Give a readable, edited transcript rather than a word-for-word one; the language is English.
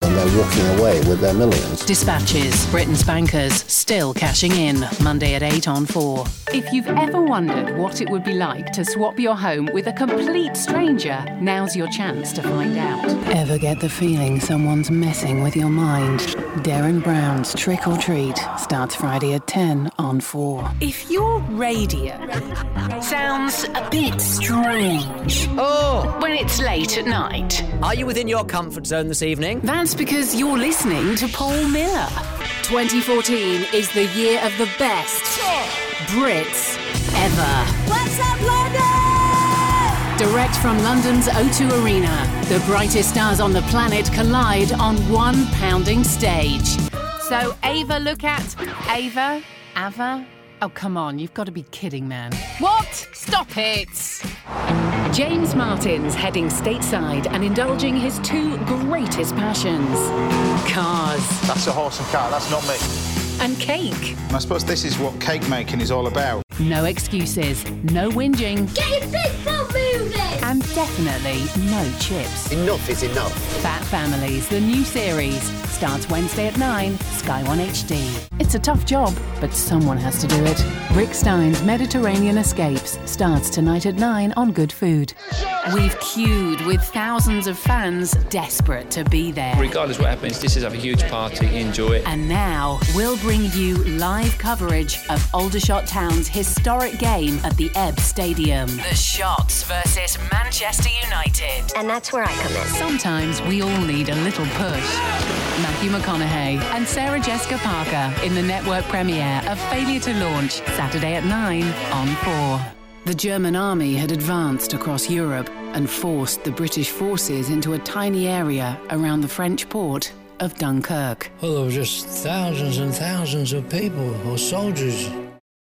and they're walking away with their millions. Dispatches, Britain's bankers still cashing in. Monday at 8 on 4. If you've ever wondered what it would be like to swap your home with a complete stranger, now's your chance to find out. Ever get the feeling someone's messing with your mind? Darren Brown's Trick or Treat starts Friday at 10 on 4. If your radio sounds a bit strange, when it's late at night, Are you within your comfort zone this evening? that's because you're listening to Paul Miller. 2014 is the year of the best Brits ever. What's up, London? Direct from London's O2 Arena, the brightest stars on the planet collide on one pounding stage. So Ava, look at Ava. Oh, come on, you've got to be kidding, man. What? Stop it! James Martin's heading stateside and indulging his two greatest passions: cars That's a horse and cart, that's not me. and cake. I suppose this is what cake making is all about. No excuses, no whinging, Get your big front moving! and definitely no chips. Enough is enough. Fat Families, the new series, starts Wednesday at 9, Sky 1 HD. It's a tough job, but someone has to do it. Rick Stein's Mediterranean Escapes starts tonight at 9 on Good Food. We've queued with thousands of fans desperate to be there. Regardless what happens, this is a huge party. Enjoy it. And now we'll bring you live coverage of Aldershot Town's historic game at the Ebb Stadium. The Shots versus Manchester United. And that's where I come in. Sometimes we all need a little push. Matthew McConaughey and Sarah Jessica Parker in the network premiere of Failure to Launch, Saturday at 9 on 4. The German army had advanced across Europe and forced the British forces into a tiny area around the French port of Dunkirk. Well, there were just thousands and thousands of people, or soldiers,